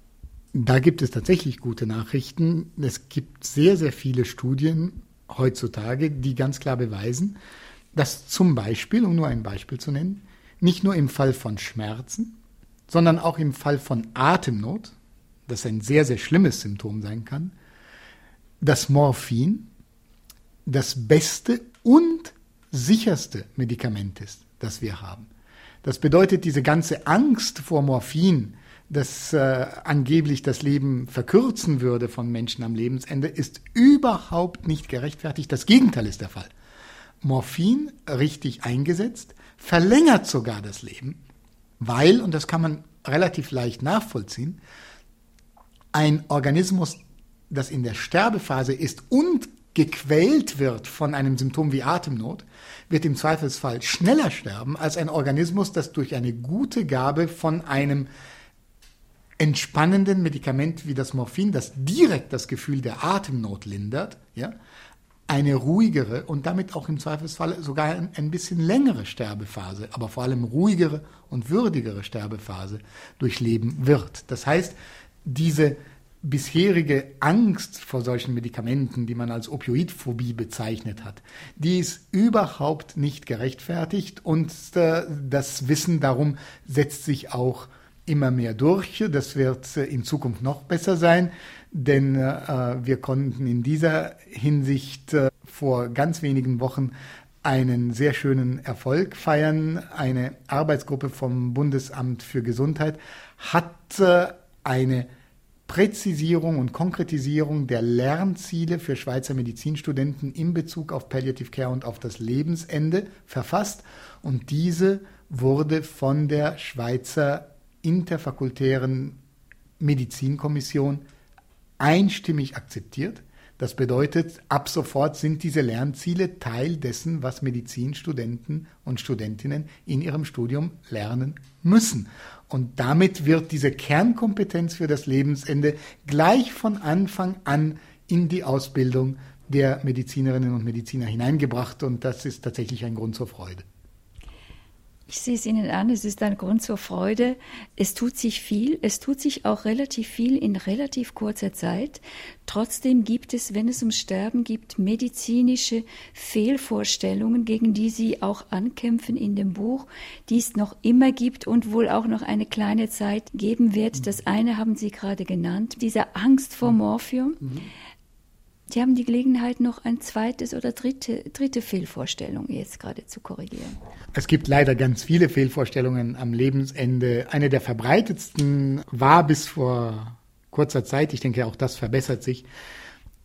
Da gibt es tatsächlich gute Nachrichten. Es gibt sehr, sehr viele Studien heutzutage, die ganz klar beweisen, dass zum Beispiel, um nur ein Beispiel zu nennen, nicht nur im Fall von Schmerzen, sondern auch im Fall von Atemnot, das ein sehr, sehr schlimmes Symptom sein kann, das Morphin das beste und sicherste Medikament ist, das wir haben. Das bedeutet, diese ganze Angst vor Morphin, das angeblich das Leben verkürzen würde von Menschen am Lebensende, ist überhaupt nicht gerechtfertigt. Das Gegenteil ist der Fall. Morphin, richtig eingesetzt, verlängert sogar das Leben, weil, und das kann man relativ leicht nachvollziehen, ein Organismus, das in der Sterbephase ist und gequält wird von einem Symptom wie Atemnot, wird im Zweifelsfall schneller sterben als ein Organismus, das durch eine gute Gabe von einem entspannenden Medikament wie das Morphin, das direkt das Gefühl der Atemnot lindert, ja, eine ruhigere und damit auch im Zweifelsfall sogar ein bisschen längere Sterbephase, aber vor allem ruhigere und würdigere Sterbephase durchleben wird. Das heißt, diese bisherige Angst vor solchen Medikamenten, die man als Opioidphobie bezeichnet hat, die ist überhaupt nicht gerechtfertigt, und das Wissen darum setzt sich auch immer mehr durch. Das wird in Zukunft noch besser sein, denn wir konnten in dieser Hinsicht vor ganz wenigen Wochen einen sehr schönen Erfolg feiern. Eine Arbeitsgruppe vom Bundesamt für Gesundheit hat eine Präzisierung und Konkretisierung der Lernziele für Schweizer Medizinstudenten in Bezug auf Palliative Care und auf das Lebensende verfasst, und diese wurde von der Schweizer interfakultären Medizinkommission einstimmig akzeptiert. Das bedeutet, ab sofort sind diese Lernziele Teil dessen, was Medizinstudenten und Studentinnen in ihrem Studium lernen müssen. Und damit wird diese Kernkompetenz für das Lebensende gleich von Anfang an in die Ausbildung der Medizinerinnen und Mediziner hineingebracht. Und das ist tatsächlich ein Grund zur Freude. Ich sehe es Ihnen an, es ist ein Grund zur Freude. Es tut sich viel, es tut sich auch relativ viel in relativ kurzer Zeit. Trotzdem gibt es, wenn es um Sterben geht, medizinische Fehlvorstellungen, gegen die Sie auch ankämpfen in dem Buch, die es noch immer gibt und wohl auch noch eine kleine Zeit geben wird. Das eine haben Sie gerade genannt, diese Angst vor Morphium. Sie haben die Gelegenheit, noch ein zweites oder dritte Fehlvorstellung jetzt gerade zu korrigieren. Es gibt leider ganz viele Fehlvorstellungen am Lebensende. Eine der verbreitetsten war bis vor kurzer Zeit, ich denke auch das verbessert sich,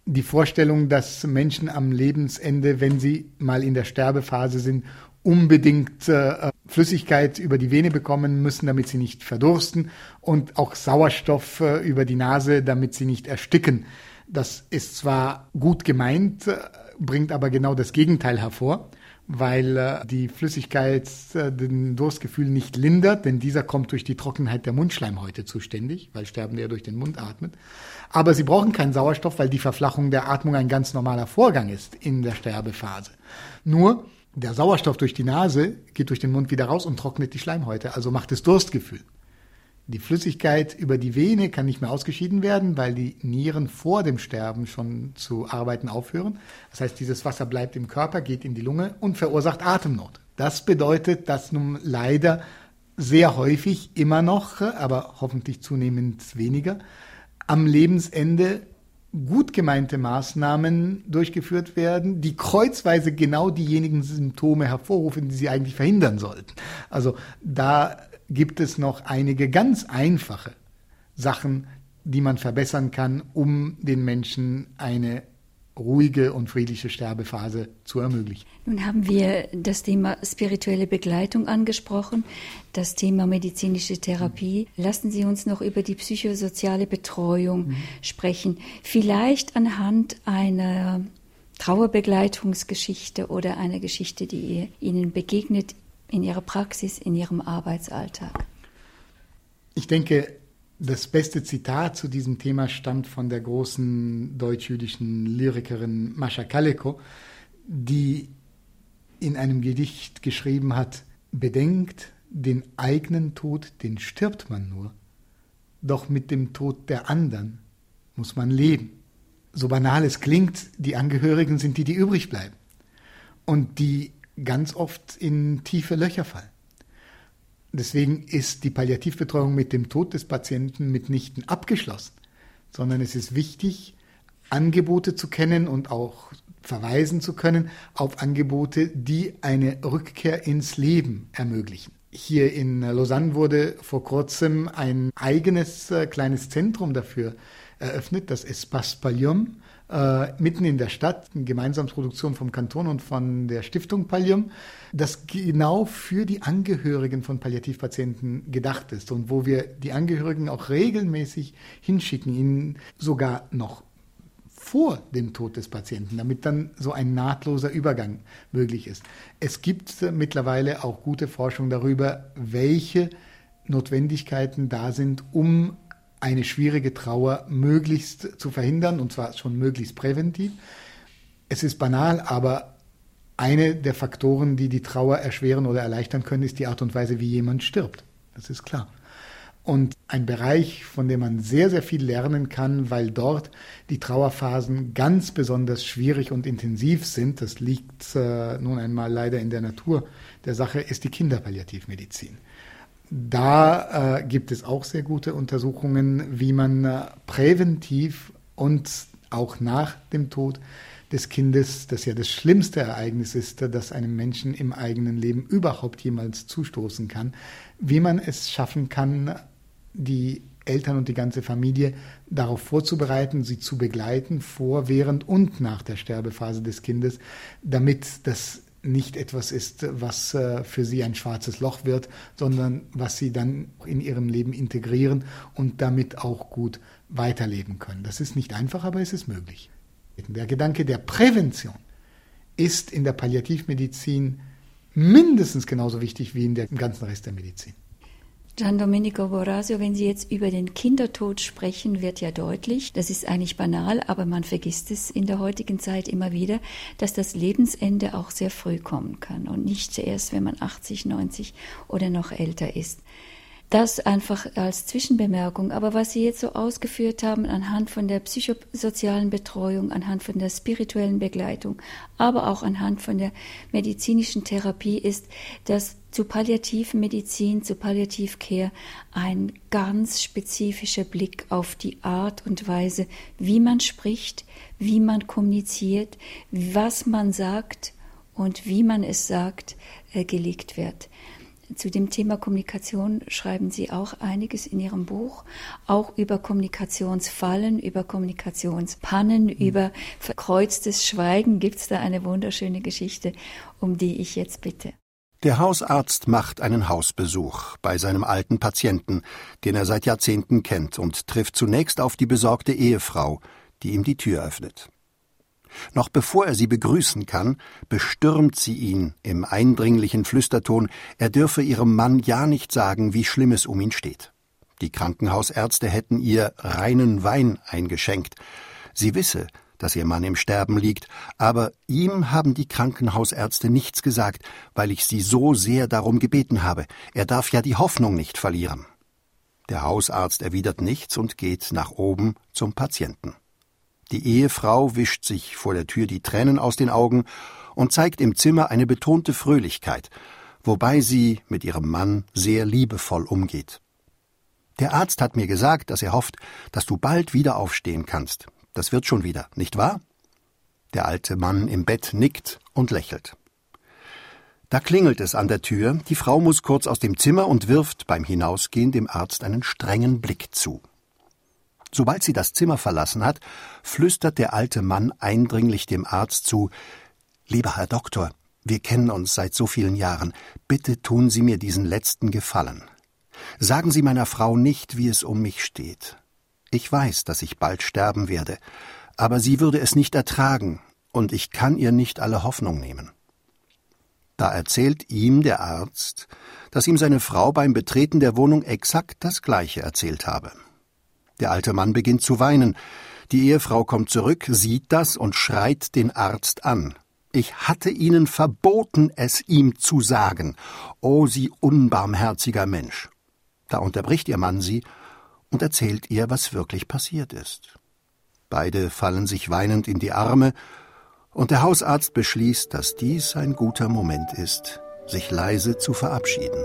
die Vorstellung, dass Menschen am Lebensende, wenn sie mal in der Sterbephase sind, unbedingt Flüssigkeit über die Vene bekommen müssen, damit sie nicht verdursten, und auch Sauerstoff über die Nase, damit sie nicht ersticken. Das ist zwar gut gemeint, bringt aber genau das Gegenteil hervor, weil die Flüssigkeit den Durstgefühl nicht lindert, denn dieser kommt durch die Trockenheit der Mundschleimhäute zuständig, weil Sterbende ja durch den Mund atmet. Aber sie brauchen keinen Sauerstoff, weil die Verflachung der Atmung ein ganz normaler Vorgang ist in der Sterbephase. Nur der Sauerstoff durch die Nase geht durch den Mund wieder raus und trocknet die Schleimhäute, also macht es Durstgefühl. Die Flüssigkeit über die Vene kann nicht mehr ausgeschieden werden, weil die Nieren vor dem Sterben schon zu arbeiten aufhören. Das heißt, dieses Wasser bleibt im Körper, geht in die Lunge und verursacht Atemnot. Das bedeutet, dass nun leider sehr häufig immer noch, aber hoffentlich zunehmend weniger, am Lebensende gut gemeinte Maßnahmen durchgeführt werden, die kreuzweise genau diejenigen Symptome hervorrufen, die sie eigentlich verhindern sollten. Also da gibt es noch einige ganz einfache Sachen, die man verbessern kann, um den Menschen eine ruhige und friedliche Sterbephase zu ermöglichen. Nun haben wir das Thema spirituelle Begleitung angesprochen, das Thema medizinische Therapie. Lassen Sie uns noch über die psychosoziale Betreuung sprechen. Vielleicht anhand einer Trauerbegleitungsgeschichte oder einer Geschichte, die Ihnen begegnet in Ihrer Praxis, in Ihrem Arbeitsalltag. Ich denke, das beste Zitat zu diesem Thema stammt von der großen deutsch-jüdischen Lyrikerin Mascha Kaleko, die in einem Gedicht geschrieben hat: Bedenkt, den eigenen Tod, den stirbt man nur, doch mit dem Tod der anderen muss man leben. So banal es klingt, die Angehörigen sind die übrig bleiben und die ganz oft in tiefe Löcher fallen. Deswegen ist die Palliativbetreuung mit dem Tod des Patienten mitnichten abgeschlossen, sondern es ist wichtig, Angebote zu kennen und auch verweisen zu können auf Angebote, die eine Rückkehr ins Leben ermöglichen. Hier in Lausanne wurde vor kurzem ein eigenes kleines Zentrum dafür eröffnet, das Espace Pallium, mitten in der Stadt, eine Gemeinsamsproduktion vom Kanton und von der Stiftung Pallium, das genau für die Angehörigen von Palliativpatienten gedacht ist und wo wir die Angehörigen auch regelmäßig hinschicken, ihnen sogar noch vor dem Tod des Patienten, damit dann so ein nahtloser Übergang möglich ist. Es gibt mittlerweile auch gute Forschung darüber, welche Notwendigkeiten da sind, um eine schwierige Trauer möglichst zu verhindern, und zwar schon möglichst präventiv. Es ist banal, aber eine der Faktoren, die die Trauer erschweren oder erleichtern können, ist die Art und Weise, wie jemand stirbt. Das ist klar. Und ein Bereich, von dem man sehr, sehr viel lernen kann, weil dort die Trauerphasen ganz besonders schwierig und intensiv sind, das liegt nun einmal leider in der Natur der Sache, ist die Kinderpalliativmedizin. Da gibt es auch sehr gute Untersuchungen, wie man präventiv und auch nach dem Tod des Kindes, das ja das schlimmste Ereignis ist, das einem Menschen im eigenen Leben überhaupt jemals zustoßen kann, wie man es schaffen kann, die Eltern und die ganze Familie darauf vorzubereiten, sie zu begleiten, vor, während und nach der Sterbephase des Kindes, damit das nicht etwas ist, was für sie ein schwarzes Loch wird, sondern was sie dann in ihrem Leben integrieren und damit auch gut weiterleben können. Das ist nicht einfach, aber es ist möglich. Der Gedanke der Prävention ist in der Palliativmedizin mindestens genauso wichtig wie im ganzen Rest der Medizin. Gian Domenico Borasio, wenn Sie jetzt über den Kindertod sprechen, wird ja deutlich, das ist eigentlich banal, aber man vergisst es in der heutigen Zeit immer wieder, dass das Lebensende auch sehr früh kommen kann und nicht zuerst, wenn man 80, 90 oder noch älter ist. Das einfach als Zwischenbemerkung. Aber was Sie jetzt so ausgeführt haben, anhand von der psychosozialen Betreuung, anhand von der spirituellen Begleitung, aber auch anhand von der medizinischen Therapie, ist, dass zu Palliativmedizin, zu Palliativcare ein ganz spezifischer Blick auf die Art und Weise, wie man spricht, wie man kommuniziert, was man sagt und wie man es sagt, gelegt wird. Zu dem Thema Kommunikation schreiben Sie auch einiges in Ihrem Buch, auch über Kommunikationsfallen, über Kommunikationspannen, über verkreuztes Schweigen. Gibt es da eine wunderschöne Geschichte, um die ich jetzt bitte? Der Hausarzt macht einen Hausbesuch bei seinem alten Patienten, den er seit Jahrzehnten kennt, und trifft zunächst auf die besorgte Ehefrau, die ihm die Tür öffnet. Noch bevor er sie begrüßen kann, bestürmt sie ihn im eindringlichen Flüsterton, er dürfe ihrem Mann ja nicht sagen, wie schlimm es um ihn steht. Die Krankenhausärzte hätten ihr reinen Wein eingeschenkt. Sie wisse, dass ihr Mann im Sterben liegt, aber ihm haben die Krankenhausärzte nichts gesagt, weil ich sie so sehr darum gebeten habe. Er darf ja die Hoffnung nicht verlieren. Der Hausarzt erwidert nichts und geht nach oben zum Patienten. Die Ehefrau wischt sich vor der Tür die Tränen aus den Augen und zeigt im Zimmer eine betonte Fröhlichkeit, wobei sie mit ihrem Mann sehr liebevoll umgeht. Der Arzt hat mir gesagt, dass er hofft, dass du bald wieder aufstehen kannst. Das wird schon wieder, nicht wahr? Der alte Mann im Bett nickt und lächelt. Da klingelt es an der Tür, die Frau muss kurz aus dem Zimmer und wirft beim Hinausgehen dem Arzt einen strengen Blick zu. Sobald sie das Zimmer verlassen hat, flüstert der alte Mann eindringlich dem Arzt zu: »Lieber Herr Doktor, wir kennen uns seit so vielen Jahren. Bitte tun Sie mir diesen letzten Gefallen. Sagen Sie meiner Frau nicht, wie es um mich steht. Ich weiß, dass ich bald sterben werde, aber sie würde es nicht ertragen, und ich kann ihr nicht alle Hoffnung nehmen.« Da erzählt ihm der Arzt, dass ihm seine Frau beim Betreten der Wohnung exakt das Gleiche erzählt habe. Der alte Mann beginnt zu weinen. Die Ehefrau kommt zurück, sieht das und schreit den Arzt an. »Ich hatte Ihnen verboten, es ihm zu sagen. Oh, Sie unbarmherziger Mensch!« Da unterbricht ihr Mann sie und erzählt ihr, was wirklich passiert ist. Beide fallen sich weinend in die Arme, und der Hausarzt beschließt, dass dies ein guter Moment ist, sich leise zu verabschieden.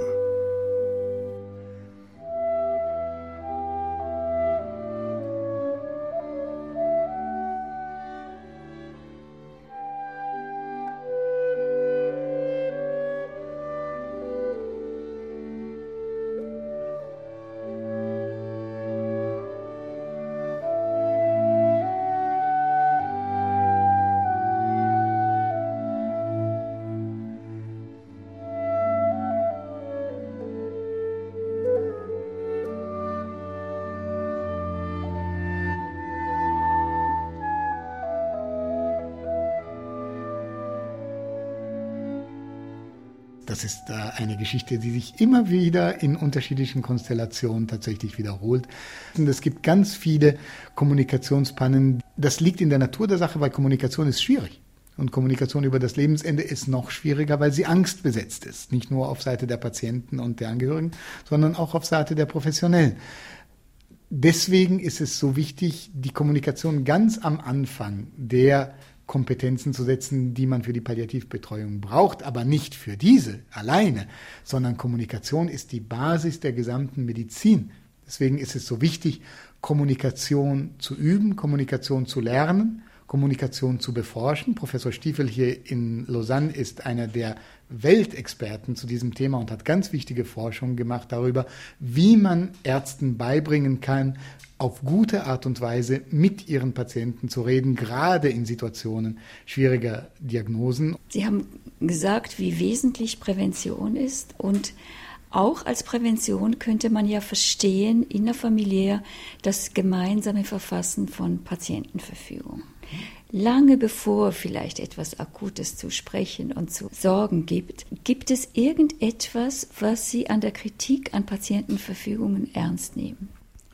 Das ist eine Geschichte, die sich immer wieder in unterschiedlichen Konstellationen tatsächlich wiederholt. Und es gibt ganz viele Kommunikationspannen. Das liegt in der Natur der Sache, weil Kommunikation ist schwierig. Und Kommunikation über das Lebensende ist noch schwieriger, weil sie angstbesetzt ist. Nicht nur auf Seite der Patienten und der Angehörigen, sondern auch auf Seite der Professionellen. Deswegen ist es so wichtig, die Kommunikation ganz am Anfang der Kompetenzen zu setzen, die man für die Palliativbetreuung braucht, aber nicht für diese alleine, sondern Kommunikation ist die Basis der gesamten Medizin. Deswegen ist es so wichtig, Kommunikation zu üben, Kommunikation zu lernen, Kommunikation zu beforschen. Professor Stiefel hier in Lausanne ist einer der Weltexperten zu diesem Thema und hat ganz wichtige Forschung gemacht darüber, wie man Ärzten beibringen kann, auf gute Art und Weise mit ihren Patienten zu reden, gerade in Situationen schwieriger Diagnosen. Sie haben gesagt, wie wesentlich Prävention ist, und auch als Prävention könnte man ja verstehen, innerfamiliär, das gemeinsame Verfassen von Patientenverfügung. Lange bevor vielleicht etwas Akutes zu sprechen und zu sorgen gibt, gibt es irgendetwas, was Sie an der Kritik an Patientenverfügungen ernst nehmen?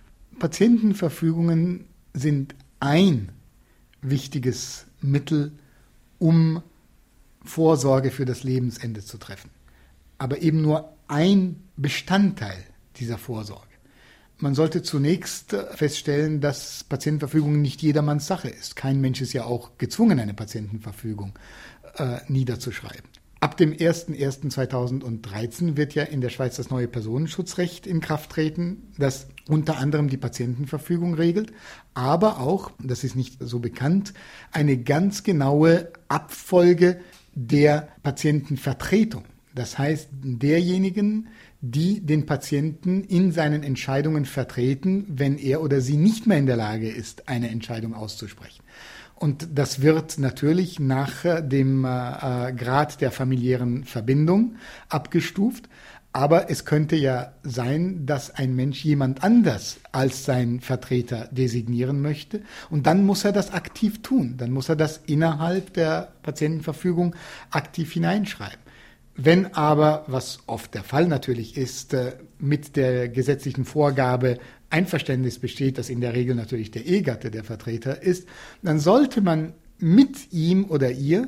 Patientenverfügungen sind ein wichtiges Mittel, um Vorsorge für das Lebensende zu treffen. Aber eben nur ein Bestandteil dieser Vorsorge. Man sollte zunächst feststellen, dass Patientenverfügung nicht jedermanns Sache ist. Kein Mensch ist ja auch gezwungen, eine Patientenverfügung niederzuschreiben. Ab dem 01.01.2013 wird ja in der Schweiz das neue Personenschutzrecht in Kraft treten, das unter anderem die Patientenverfügung regelt, aber auch, das ist nicht so bekannt, eine ganz genaue Abfolge der Patientenvertretung. Das heißt, derjenigen, die den Patienten in seinen Entscheidungen vertreten, wenn er oder sie nicht mehr in der Lage ist, eine Entscheidung auszusprechen. Und das wird natürlich nach dem Grad der familiären Verbindung abgestuft. Aber es könnte ja sein, dass ein Mensch jemand anders als sein Vertreter designieren möchte. Und dann muss er das aktiv tun. Dann muss er das innerhalb der Patientenverfügung aktiv hineinschreiben. Wenn aber, was oft der Fall natürlich ist, mit der gesetzlichen Vorgabe Einverständnis besteht, dass in der Regel natürlich der Ehegatte der Vertreter ist, dann sollte man mit ihm oder ihr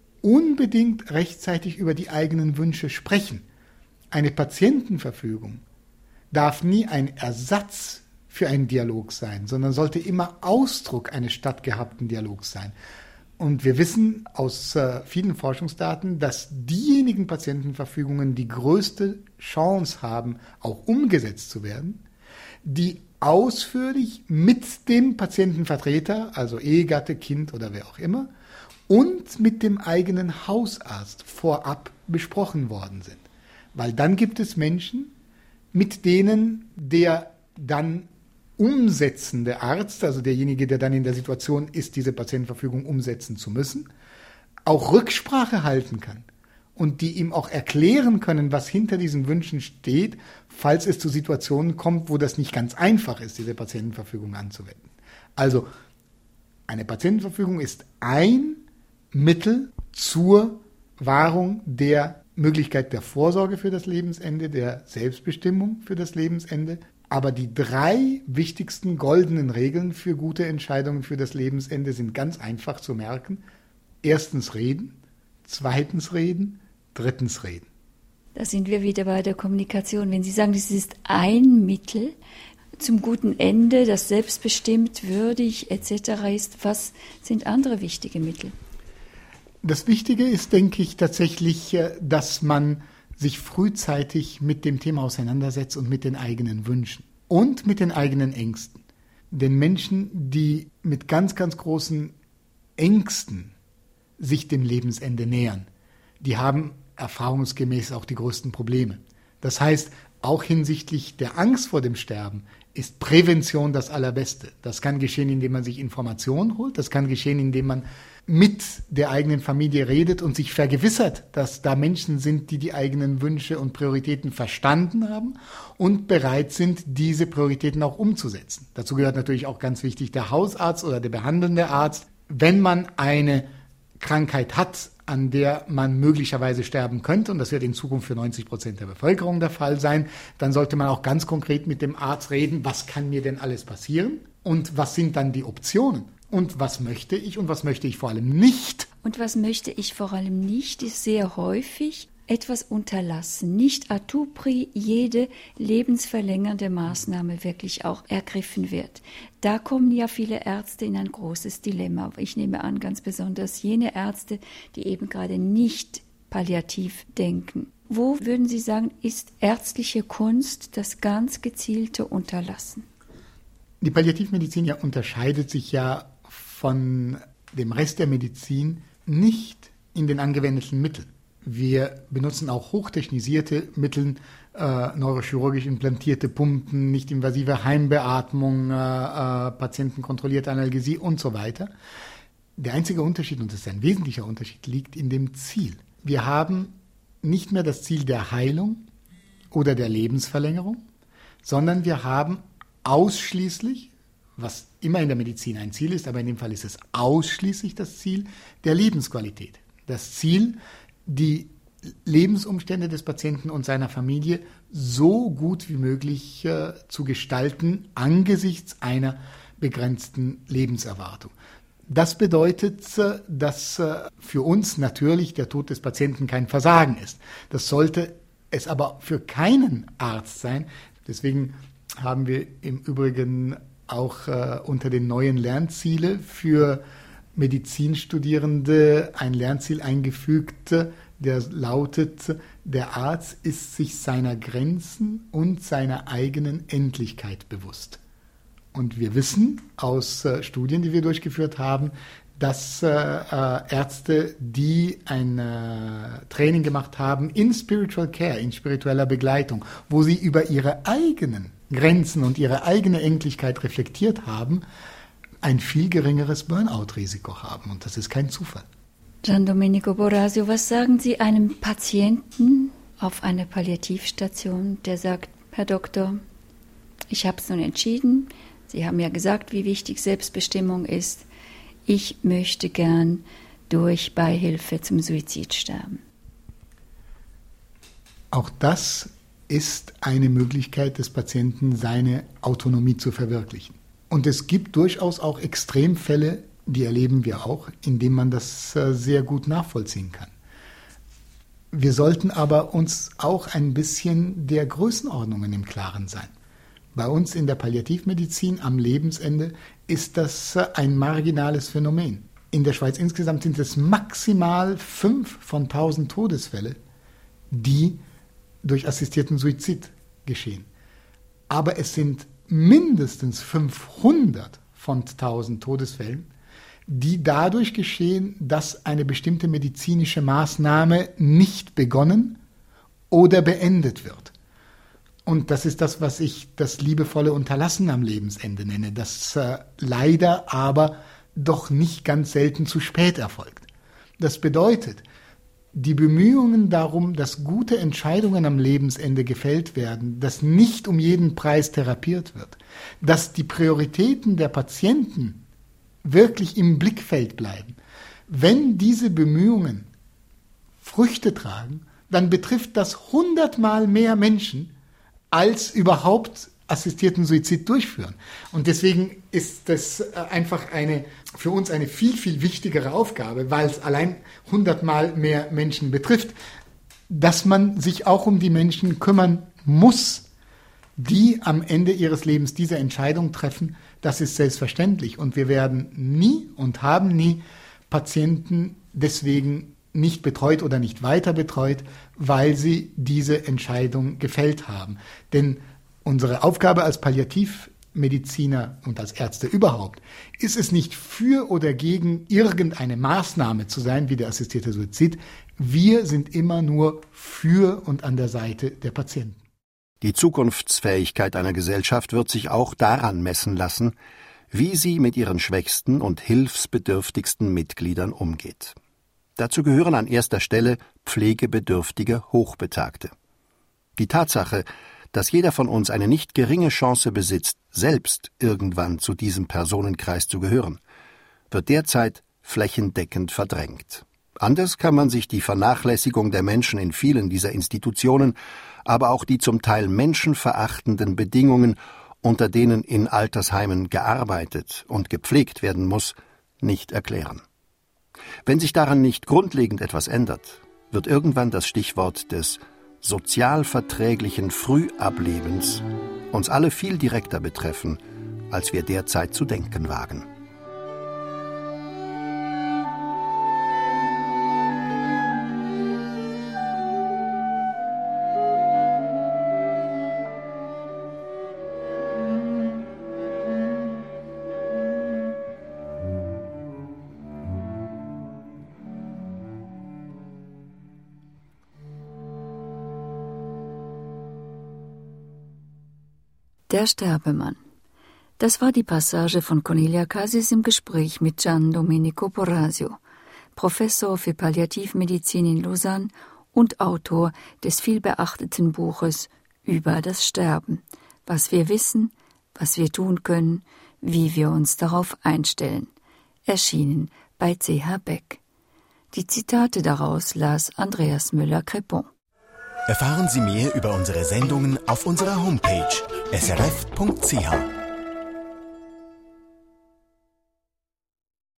unbedingt rechtzeitig über die eigenen Wünsche sprechen. Eine Patientenverfügung darf nie ein Ersatz für einen Dialog sein, sondern sollte immer Ausdruck eines stattgehabten Dialogs sein. Und wir wissen aus vielen Forschungsdaten, dass diejenigen Patientenverfügungen die größte Chance haben, auch umgesetzt zu werden, die ausführlich mit dem Patientenvertreter, also Ehegatte, Kind oder wer auch immer, und mit dem eigenen Hausarzt vorab besprochen worden sind. Weil dann gibt es Menschen, mit denen der dann umsetzende Arzt, also derjenige, der dann in der Situation ist, diese Patientenverfügung umsetzen zu müssen, auch Rücksprache halten kann und die ihm auch erklären können, was hinter diesen Wünschen steht, falls es zu Situationen kommt, wo das nicht ganz einfach ist, diese Patientenverfügung anzuwenden. Also eine Patientenverfügung ist ein Mittel zur Wahrung der Möglichkeit der Vorsorge für das Lebensende, der Selbstbestimmung für das Lebensende. Aber die 3 wichtigsten goldenen Regeln für gute Entscheidungen für das Lebensende sind ganz einfach zu merken. 1. Reden, 2. Reden, 3. Reden. Da sind wir wieder bei der Kommunikation. Wenn Sie sagen, das ist ein Mittel zum guten Ende, das selbstbestimmt, würdig etc. ist, was sind andere wichtige Mittel? Das Wichtige ist, denke ich, tatsächlich, dass man sich frühzeitig mit dem Thema auseinandersetzt und mit den eigenen Wünschen und mit den eigenen Ängsten. Denn Menschen, die mit ganz, ganz großen Ängsten sich dem Lebensende nähern, die haben erfahrungsgemäß auch die größten Probleme. Das heißt, auch hinsichtlich der Angst vor dem Sterben ist Prävention das Allerbeste. Das kann geschehen, indem man sich Informationen holt, das kann geschehen, indem man mit der eigenen Familie redet und sich vergewissert, dass da Menschen sind, die die eigenen Wünsche und Prioritäten verstanden haben und bereit sind, diese Prioritäten auch umzusetzen. Dazu gehört natürlich auch ganz wichtig der Hausarzt oder der behandelnde Arzt. Wenn man eine Krankheit hat, an der man möglicherweise sterben könnte, und das wird in Zukunft für 90% der Bevölkerung der Fall sein, dann sollte man auch ganz konkret mit dem Arzt reden, was kann mir denn alles passieren und was sind dann die Optionen. Und was möchte ich und was möchte ich vor allem nicht? Und was möchte ich vor allem nicht, ist sehr häufig etwas unterlassen. Nicht à tout prix jede lebensverlängernde Maßnahme wirklich auch ergriffen wird. Da kommen ja viele Ärzte in ein großes Dilemma. Ich nehme an, ganz besonders jene Ärzte, die eben gerade nicht palliativ denken. Wo würden Sie sagen, ist ärztliche Kunst das ganz gezielte Unterlassen? Die Palliativmedizin ja unterscheidet sich ja von dem Rest der Medizin nicht in den angewendeten Mitteln. Wir benutzen auch hochtechnisierte Mittel, neurochirurgisch implantierte Pumpen, nicht-invasive Heimbeatmung, patientenkontrollierte Analgesie und so weiter. Der einzige Unterschied, und das ist ein wesentlicher Unterschied, liegt in dem Ziel. Wir haben nicht mehr das Ziel der Heilung oder der Lebensverlängerung, sondern wir haben ausschließlich, was immer in der Medizin ein Ziel ist, aber in dem Fall ist es ausschließlich das Ziel der Lebensqualität. Das Ziel, die Lebensumstände des Patienten und seiner Familie so gut wie möglich zu gestalten angesichts einer begrenzten Lebenserwartung. Das bedeutet, dass für uns natürlich der Tod des Patienten kein Versagen ist. Das sollte es aber für keinen Arzt sein. Deswegen haben wir im Übrigen auch unter den neuen Lernziele für Medizinstudierende ein Lernziel eingefügt, der lautet, der Arzt ist sich seiner Grenzen und seiner eigenen Endlichkeit bewusst. Und wir wissen aus Studien, die wir durchgeführt haben, dass Ärzte, die ein Training gemacht haben in Spiritual Care, in spiritueller Begleitung, wo sie über ihre eigenen Grenzen und ihre eigene Endlichkeit reflektiert haben, ein viel geringeres Burnout-Risiko haben. Und das ist kein Zufall. Gian Domenico Borasio, was sagen Sie einem Patienten auf einer Palliativstation, der sagt, Herr Doktor, ich habe es nun entschieden, Sie haben ja gesagt, wie wichtig Selbstbestimmung ist, ich möchte gern durch Beihilfe zum Suizid sterben. Auch das ist eine Möglichkeit des Patienten, seine Autonomie zu verwirklichen. Und es gibt durchaus auch Extremfälle, die erleben wir auch, in denen man das sehr gut nachvollziehen kann. Wir sollten aber uns auch ein bisschen der Größenordnungen im Klaren sein. Bei uns in der Palliativmedizin am Lebensende ist das ein marginales Phänomen. In der Schweiz insgesamt sind es maximal 5 von 1000 Todesfälle, die durch assistierten Suizid geschehen. Aber es sind mindestens 500 von 1000 Todesfällen, die dadurch geschehen, dass eine bestimmte medizinische Maßnahme nicht begonnen oder beendet wird. Und das ist das, was ich das liebevolle Unterlassen am Lebensende nenne, das leider aber doch nicht ganz selten zu spät erfolgt. Das bedeutet, die Bemühungen darum, dass gute Entscheidungen am Lebensende gefällt werden, dass nicht um jeden Preis therapiert wird, dass die Prioritäten der Patienten wirklich im Blickfeld bleiben. Wenn diese Bemühungen Früchte tragen, dann betrifft das 100-mal mehr Menschen, als überhaupt assistierten Suizid durchführen. Und deswegen ist das einfach für uns eine viel, viel wichtigere Aufgabe, weil es allein 100-mal mehr Menschen betrifft, dass man sich auch um die Menschen kümmern muss, die am Ende ihres Lebens diese Entscheidung treffen. Das ist selbstverständlich. Und wir werden nie und haben nie Patienten deswegen nicht betreut oder nicht weiter betreut, weil sie diese Entscheidung gefällt haben. Denn unsere Aufgabe als Palliativmediziner und als Ärzte überhaupt ist es nicht für oder gegen irgendeine Maßnahme zu sein, wie der assistierte Suizid. Wir sind immer nur für und an der Seite der Patienten. Die Zukunftsfähigkeit einer Gesellschaft wird sich auch daran messen lassen, wie sie mit ihren schwächsten und hilfsbedürftigsten Mitgliedern umgeht. Dazu gehören an erster Stelle pflegebedürftige Hochbetagte. Die Tatsache, dass jeder von uns eine nicht geringe Chance besitzt, selbst irgendwann zu diesem Personenkreis zu gehören, wird derzeit flächendeckend verdrängt. Anders kann man sich die Vernachlässigung der Menschen in vielen dieser Institutionen, aber auch die zum Teil menschenverachtenden Bedingungen, unter denen in Altersheimen gearbeitet und gepflegt werden muss, nicht erklären. Wenn sich daran nicht grundlegend etwas ändert, wird irgendwann das Stichwort des sozialverträglichen Frühablebens uns alle viel direkter betreffen, als wir derzeit zu denken wagen. Der Sterbemann. Das war die Passage von Cornelia Cassis im Gespräch mit Gian Domenico Borasio, Professor für Palliativmedizin in Lausanne und Autor des vielbeachteten Buches Über das Sterben, was wir wissen, was wir tun können, wie wir uns darauf einstellen, erschienen bei C.H. Beck. Die Zitate daraus las Andreas Müller-Crepon. Erfahren Sie mehr über unsere Sendungen auf unserer Homepage srf.ch.